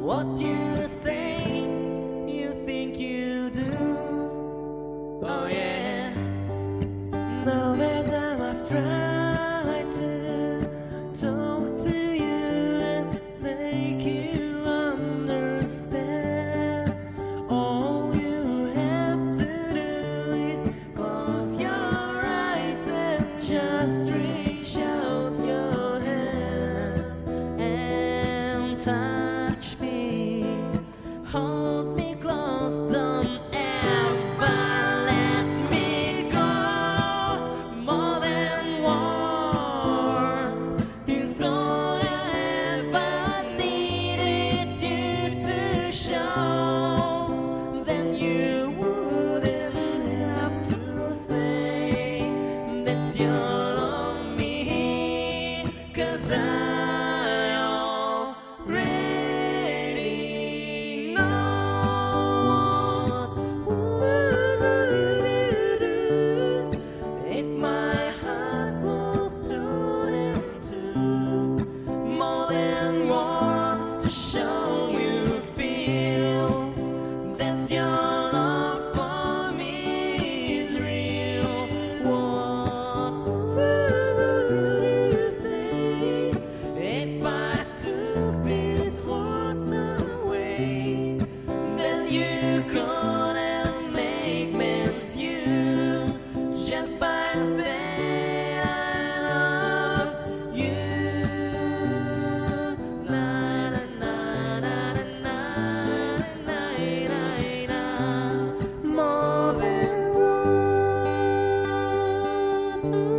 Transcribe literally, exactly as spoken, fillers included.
what you say, you think you do. Oh yeah. Now that time I've tried to talk to you and make you understand. All you have to do is close your eyes and just reach out your hands and touch me, hold me close, don't ever let me go. More than words is all I ever needed you to show. Then you wouldn't have to say that you love me, 'cause I already know. If my heart was torn in two, more than words to show you feel that your love for me is real. What would you say if I took these words away? Then you couldn't make men's you just by saying I love you. Na na na na na na na na. More than words.